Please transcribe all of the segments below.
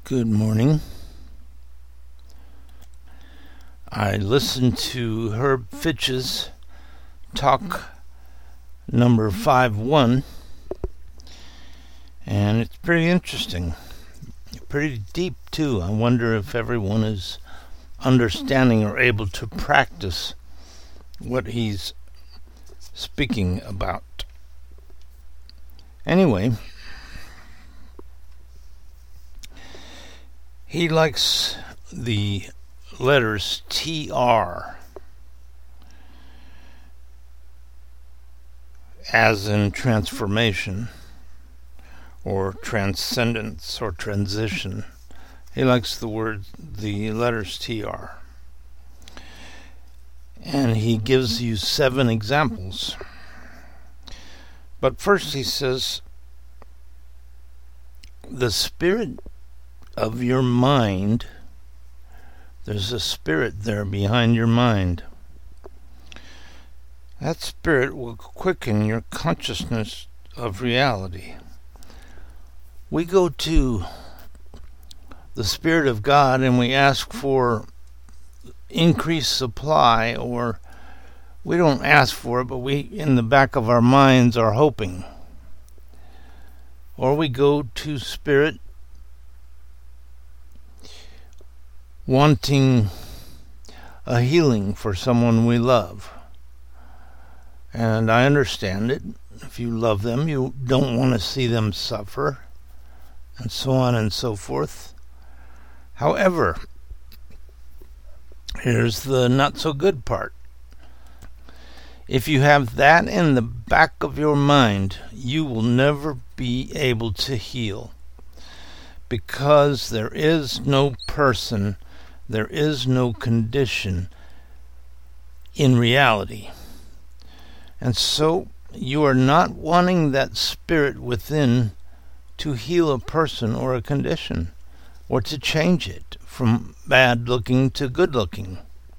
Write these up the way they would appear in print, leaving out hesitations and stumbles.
Good morning. I listened to Herb Fitch's talk number 5-1, and it's pretty interesting. Pretty deep, too. I wonder if everyone is understanding or able to practice what he's speaking about. Anyway, he likes the letters TR, as in transformation, or transcendence, or transition. He likes the letters TR. And he gives you 7 examples. But first he says, the spirit of your mind, there's a spirit there behind your mind. That spirit will quicken your consciousness of reality. We go to the Spirit of God and we ask for increased supply, or we don't ask for it, but we, in the back of our minds, are hoping. Or we go to Spirit wanting a healing for someone we love. And I understand it. If you love them, you don't want to see them suffer, and so on and so forth. However, here's the not so good part. If you have that in the back of your mind, you will never be able to heal, because there is no person, there is no condition in reality. And so you are not wanting that spirit within to heal a person or a condition, or to change it from bad looking to good looking.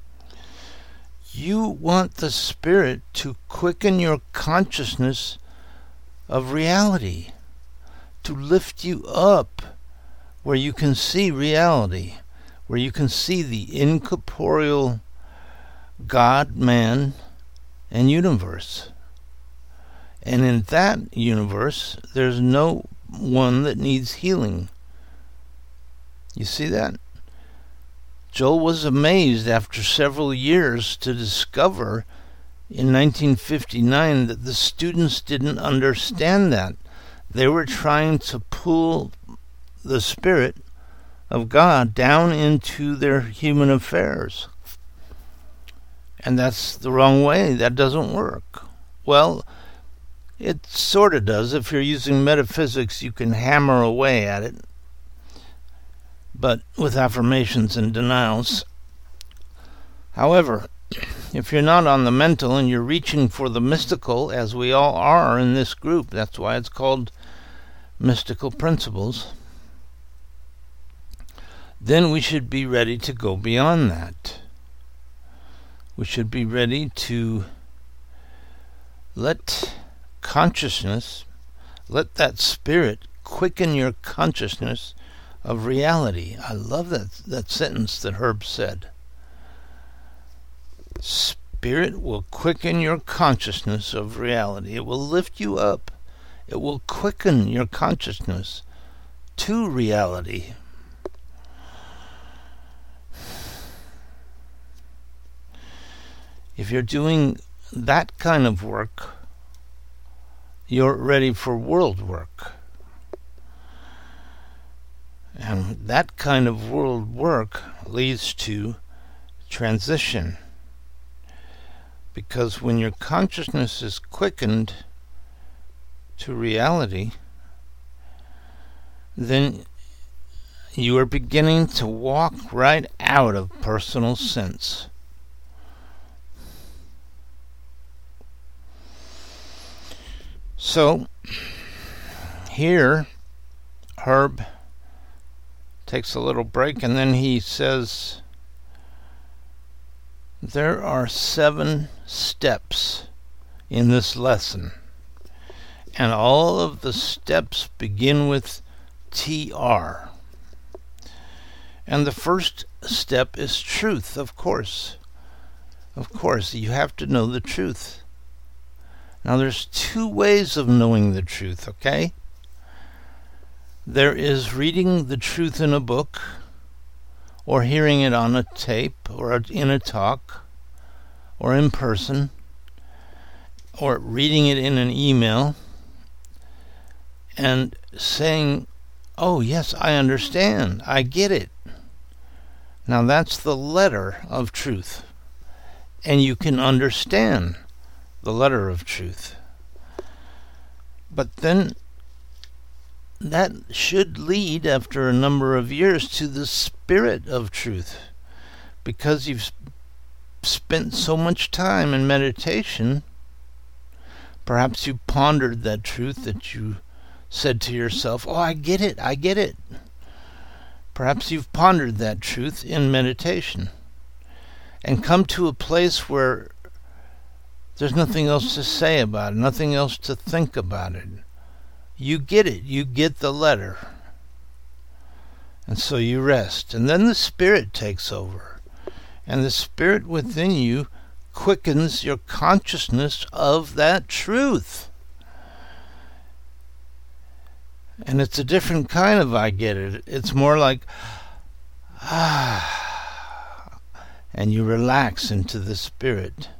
You want the spirit to quicken your consciousness of reality, to lift you up where you can see reality, where you can see the incorporeal God, man, and universe. And in that universe, there's no one that needs healing. You see that? Joel was amazed after several years to discover in 1959 that the students didn't understand that. They were trying to pull the Spirit of God down into their human affairs. And that's the wrong way. That doesn't work. Well, it sort of does. If you're using metaphysics, you can hammer away at it, but with affirmations and denials. However, if you're not on the mental and you're reaching for the mystical, as we all are in this group, that's why it's called Mystical Principles, then we should be ready to go beyond that. We should be ready to let consciousness, let that spirit quicken your consciousness of reality. I love that sentence that Herb said. Spirit will quicken your consciousness of reality. It will lift you up. It will quicken your consciousness to reality. If you're doing that kind of work, you're ready for world work. And that kind of world work leads to transition. Because when your consciousness is quickened to reality, then you are beginning to walk right out of personal sense. So, here, Herb takes a little break, and then he says, there are 7 steps in this lesson, and all of the steps begin with TR. And the first step is truth, of course. Of course, you have to know the truth. Now, there's two ways of knowing the truth, okay? There is reading the truth in a book, or hearing it on a tape, or in a talk, or in person, or reading it in an email, and saying, oh, yes, I understand, I get it. Now, that's the letter of truth. And you can understand the letter of truth. But then that should lead, after a number of years, to the spirit of truth. Because you've spent so much time in meditation, perhaps you pondered that truth that you said to yourself, oh, I get it, I get it. Perhaps you've pondered that truth in meditation and come to a place where there's nothing else to say about it, nothing else to think about it. You get it. You get the letter. And so you rest. And then the Spirit takes over. And the Spirit within you quickens your consciousness of that truth. And it's a different kind of I get it. It's more like, and you relax into the Spirit.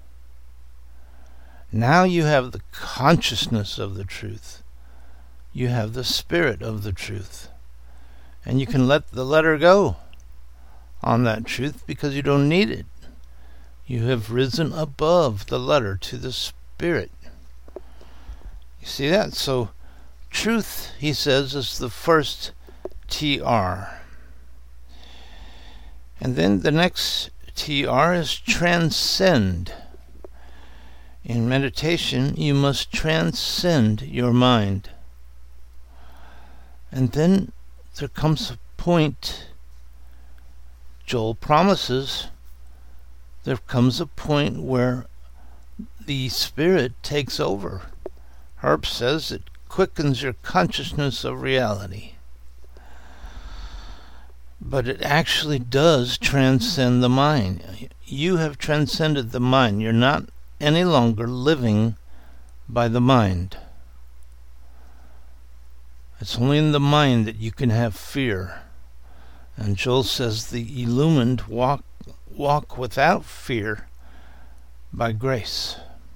Now you have the consciousness of the truth. You have the spirit of the truth. And you can let the letter go on that truth because you don't need it. You have risen above the letter to the spirit. You see that? So truth, he says, is the first TR. And then the next TR is transcend. In meditation, you must transcend your mind. And then there comes a point, Joel promises, there comes a point where the Spirit takes over. Harp says it quickens your consciousness of reality. But it actually does transcend the mind. You have transcended the mind. You're not any longer living by the mind. It's only in the mind that you can have fear. And Joel says the illumined walk without fear by grace.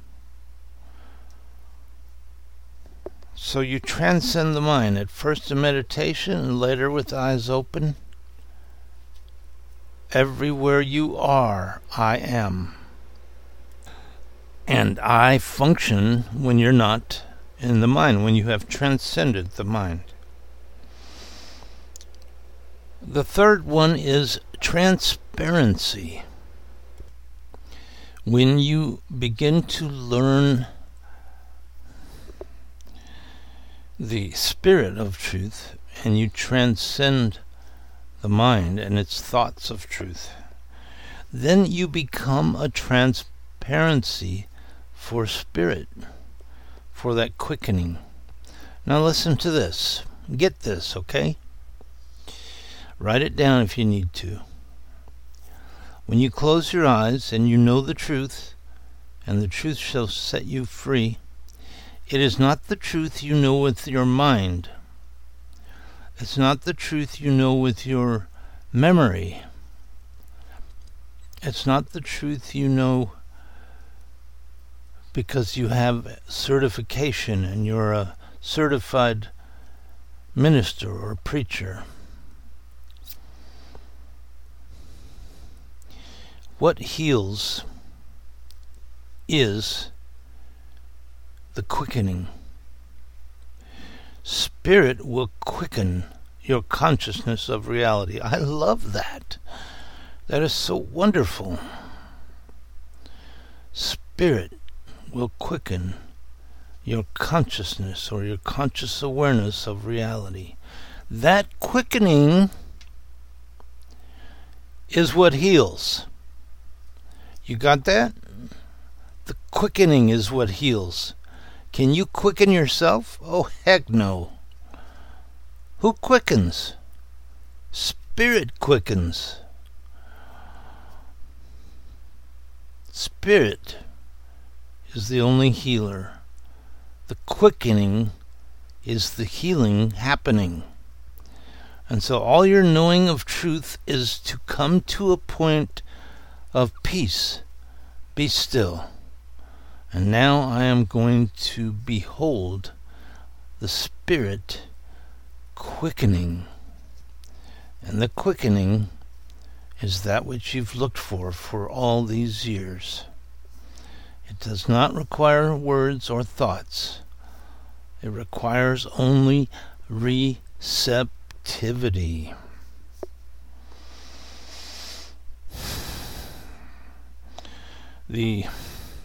So you transcend the mind, at first in meditation and later with eyes open. Everywhere you are, I am. And I function when you're not in the mind, when you have transcended the mind. The third one is transparency. When you begin to learn the spirit of truth and you transcend the mind and its thoughts of truth, then you become a transparency for spirit, for that quickening. Now listen to this. Get this, okay? Write it down if you need to. When you close your eyes and you know the truth, and the truth shall set you free, it is not the truth you know with your mind. It's not the truth you know with your memory. It's not the truth you know because you have certification and you're a certified minister or preacher. What heals is the quickening. Spirit will quicken your consciousness of reality. I love that. That is so wonderful. Spirit will quicken your consciousness or your conscious awareness of reality. That quickening is what heals. You got that? The quickening is what heals. Can you quicken yourself? Oh, heck no. Who quickens? Spirit quickens. Spirit is the only healer. The quickening is the healing happening. And so all your knowing of truth is to come to a point of peace. Be still. And now I am going to behold the Spirit quickening. And the quickening is that which you've looked for all these years. It does not require words or thoughts. It requires only receptivity. The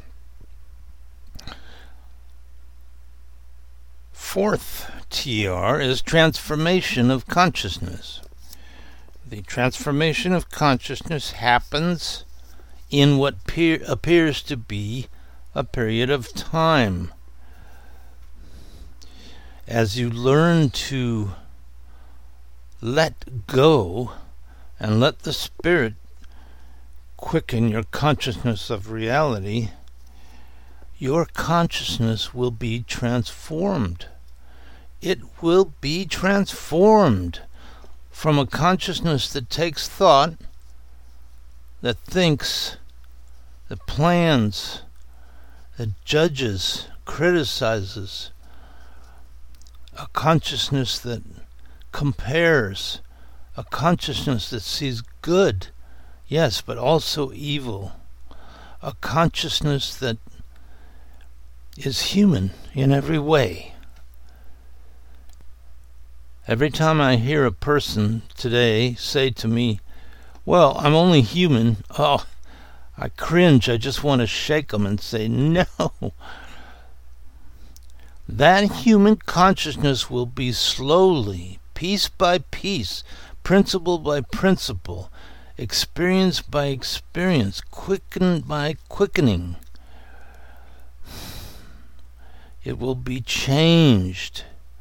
fourth TR is transformation of consciousness. The transformation of consciousness happens in what appears to be a period of time. As you learn to let go and let the Spirit quicken your consciousness of reality, your consciousness will be transformed. It will be transformed from a consciousness that takes thought, that thinks, that plans, that judges, criticizes, a consciousness that compares, a consciousness that sees good, yes, but also evil, a consciousness that is human in every way. Every time I hear a person today say to me, well, I'm only human, oh, I cringe. I just want to shake them and say, no. That human consciousness will be slowly, piece by piece, principle by principle, experience by experience, quickened by quickening. It will be changed.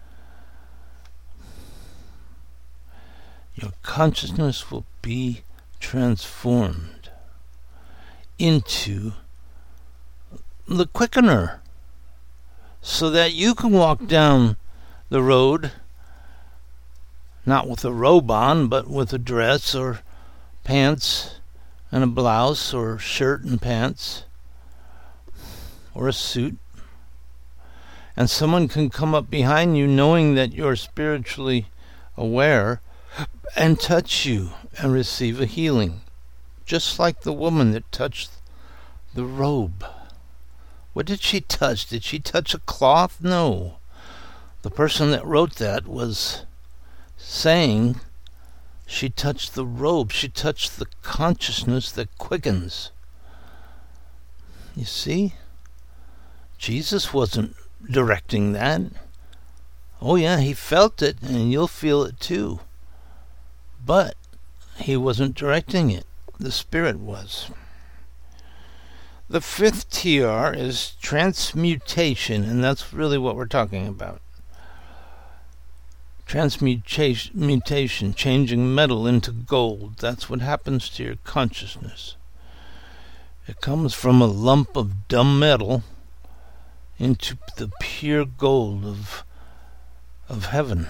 Your consciousness will be transformed into the quickener so that you can walk down the road not with a robe on, but with a dress or pants and a blouse or shirt and pants or a suit, and someone can come up behind you knowing that you're spiritually aware and touch you and receive a healing, just like the woman that touched the robe. What did she touch? Did she touch a cloth? No. The person that wrote that was saying she touched the robe. She touched the consciousness that quickens. You see? Jesus wasn't directing that. Oh yeah, he felt it, and you'll feel it too. But he wasn't directing it. The Spirit was. The fifth TR is transmutation, and that's really what we're talking about. Transmutation, changing metal into gold. That's what happens to your consciousness. It comes from a lump of dumb metal into the pure gold of heaven.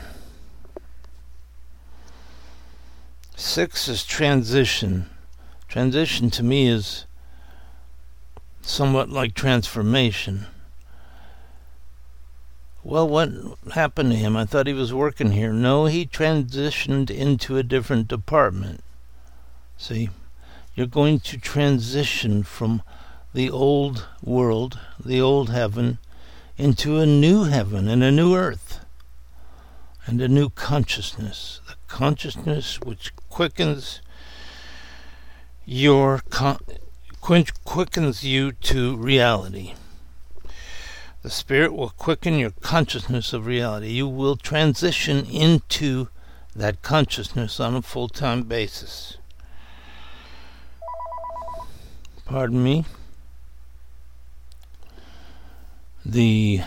6 is transition. Transition to me is somewhat like transformation. Well, what happened to him? I thought he was working here. No, he transitioned into a different department. See, you're going to transition from the old world, the old heaven, into a new heaven and a new earth and a new consciousness. The consciousness which quickens quickens you to reality. The Spirit will quicken your consciousness of reality. You will transition into that consciousness on a full-time basis. Pardon me. The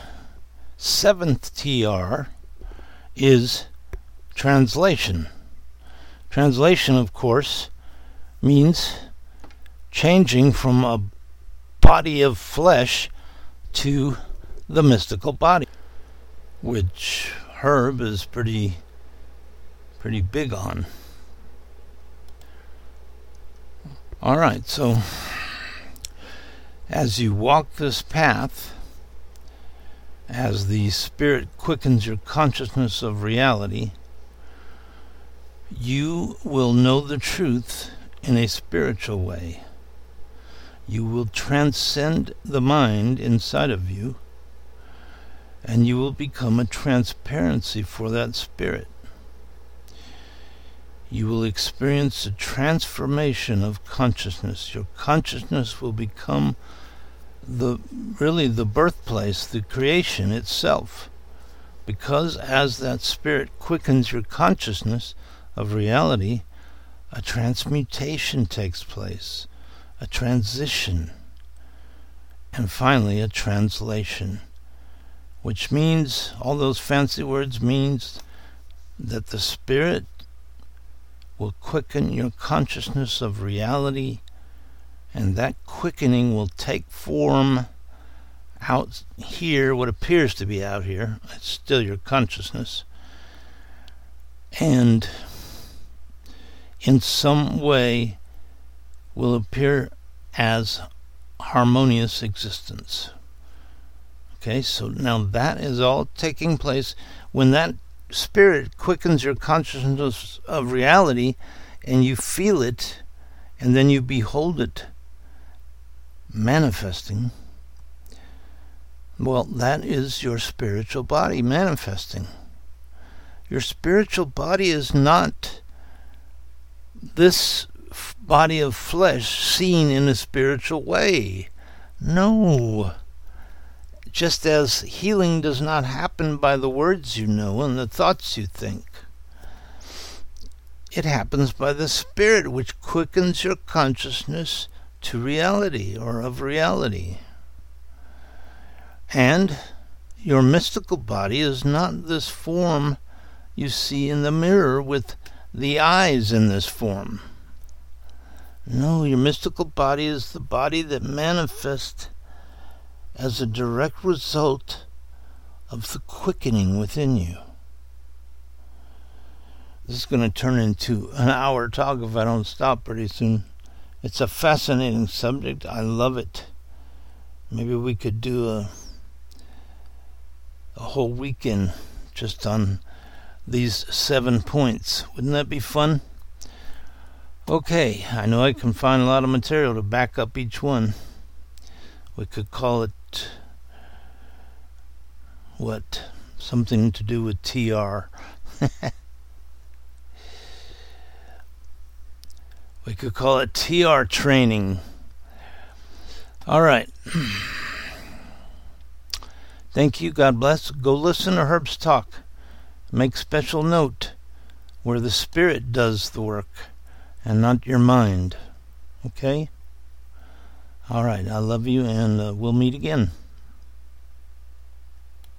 7th TR is translation. Translation, of course, means changing from a body of flesh to the mystical body, which Herb is pretty big on. All right, so as you walk this path, as the Spirit quickens your consciousness of reality, you will know the truth in a spiritual way. You will transcend the mind inside of you, and you will become a transparency for that spirit. You will experience a transformation of consciousness. Your consciousness will become the birthplace, the creation itself. Because as that spirit quickens your consciousness of reality, a transmutation takes place, a transition, and finally a translation, which means, all those fancy words means that the Spirit will quicken your consciousness of reality, and that quickening will take form out here, what appears to be out here. It's still your consciousness, and in some way will appear as harmonious existence. Okay, so now that is all taking place when that Spirit quickens your consciousness of reality, and you feel it, and then you behold it manifesting. Well, that is your spiritual body manifesting. Your spiritual body is not this body of flesh seen in a spiritual way. No. Just as healing does not happen by the words you know and the thoughts you think. It happens by the Spirit, which quickens your consciousness to reality, or of reality. And your mystical body is not this form you see in the mirror with the eyes in this form. No, your mystical body is the body that manifests as a direct result of the quickening within you. This is going to turn into an hour talk if I don't stop pretty soon. It's a fascinating subject. I love it. Maybe we could do a whole weekend just on these 7 points. Wouldn't that be fun? Okay, I know I can find a lot of material to back up each one. We could call it, something to do with TR. We could call it TR training. All right. Thank you. God bless. Go listen to Herb's talk. Make special note where the Spirit does the work and not your mind. Okay? All right. I love you, and we'll meet again.